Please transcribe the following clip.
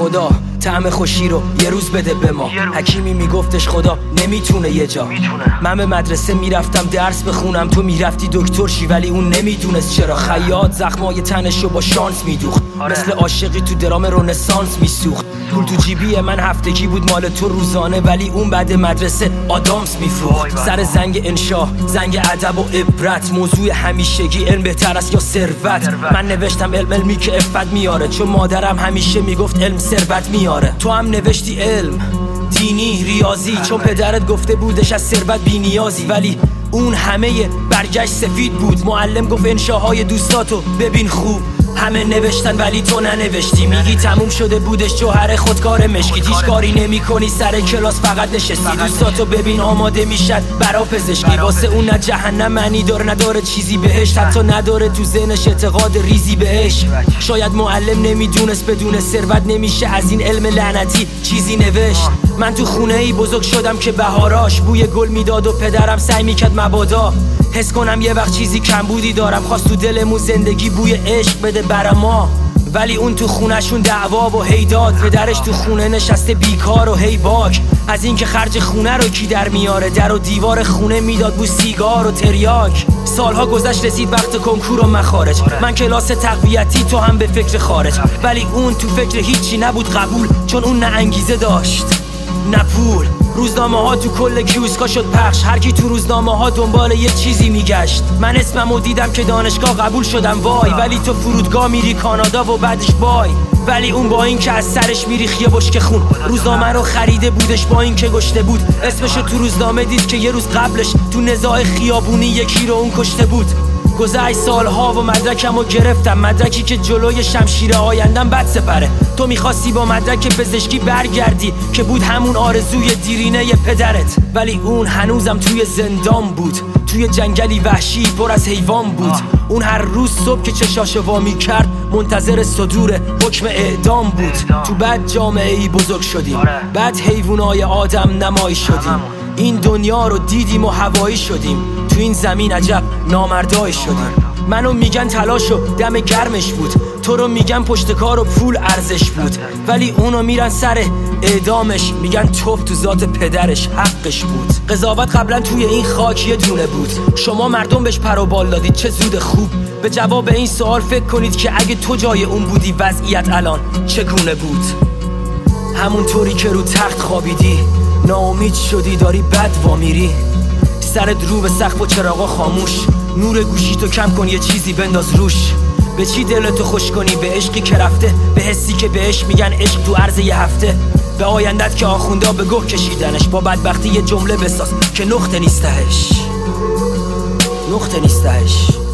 خدا طعم خوشی رو یه روز بده به ما. حکیمی میگفتش خدا نمیتونه یه جا. من به مدرسه میرفتم درس بخونم، تو میرفتی دکتر شی، ولی اون نمیدونست چرا. خیاط زخمای تنشو با شانس میدوخت، مثل عاشقی تو درام رنسانس میسوخت. پول تو جیبی من هفتگی بود، مال تو روزانه، ولی اون بعد مدرسه آدامس میفروخت. سر زنگ انشا، زنگ ادب و عبرت، موضوع همیشگی علم بهتر است یا ثروت. من نوشتم علمی که عفت میاره، چون مادرم همیشه میگفت علم ثروت میاره. تو هم نوشتی علم، دینی، ریاضی، چون پدرت گفته بودش از ثروت بی نیازی. ولی اون همه برگشت سفید بود. معلم گفت انشاهای دوستاتو ببین خوب، همه نوشتن ولی تو ننوشتی. میگی تموم شده بودش جوهر خودکار مشکی، هیچ کاری نمی کنی سر کلاس فقط نشستی. دوستاتو ببین آماده میشن برا پزشکی، واسه اون نه جهنم معنی داره نداره چیزی بهش، حتی نداره تو ذهنش اعتقاد ریزی بهش. شاید معلم نمیدونست بدون ثروت نمیشه از این علم لعنتی چیزی نوشت. من تو خونه ای بزرگ شدم که بهاراش بوی گل میداد و پدرم سعی میکرد مبادا حس کنم یه وقت چیزی کمبودی دارم. خواست تو دلمون زندگی بوی عشق بده برا ما، ولی اون تو خونهشون دعوا و هیداد. پدرش تو خونه نشسته بیکار و هی باک از اینکه خرج خونه رو کی در میاره. در و دیوار خونه میداد بو سیگار و تریاک. سالها گذشت رسید وقت کنکور و مخارج، من کلاس تقویتی تو هم به فکر خارج. ولی اون تو فکر هیچی نبود قبول، چون اون نه انگیزه داشت نه پول. روزنامه ها تو کل کیوسکا شد پخش، هر کی تو روزنامه ها دنبال یه چیزی میگشت. من اسممو دیدم که دانشگاه قبول شدم وای، ولی تو فرودگاه میری کانادا و بعدش بای. ولی اون با این که از سرش میریخ یه بشکه خون، روزنامه رو خریده بودش با این که گشته بود. اسمشو تو روزنامه دید که یه روز قبلش تو نزاع خیابونی یکی رو اون کشته بود. گذشت سالها و مدرکمو گرفتم، مدرکی که جلوی شمشیر آیندم بد سپره. تو میخواستی با مدرک پزشکی برگردی که بود همون آرزوی دیرینه ی پدرت، ولی اون هنوزم توی زندان بود، توی جنگلی وحشی پر از حیوان بود. اون هر روز صبح که چشاشو وا میکرد منتظر صدور حکم اعدام بود. تو بد جامعه ای بزرگ شدیم، بعد حیوانای آدم نمایی شدیم. این دنیا رو دیدیم و هوایی شدیم، تو این زمین عجب نامردایی شدیم. منو میگن تلاش و دم گرمش بود، تو رو میگن پشت کار و پول ارزش بود، ولی اونو میرن سر اعدامش میگن توف تو ذات پدرش حقش بود. قضاوت قبلا توی این خاک یه دونه بود، شما مردم بهش پر و بال دادید، چه زود خوب. به جواب این سوال فکر کنید که اگه تو جای اون بودی وضعیت الان چگونه بود. همونطوری که رو تخت خوابیدی، ناامید شدی داری بد وامیری، سرت رو به سقف و چراغا خاموش، نور گوشی تو کم کن یه چیزی بنداز روش. به چی دلتو خوش کنی؟ به عشقی که رفته، به حسی که بهش میگن عشق تو عرض یه هفته، به آیندت که آخوندا به گوه کشیدنش. با بدبختی یه جمله بساز که نقطه نیستهش، نقطه نیستهش.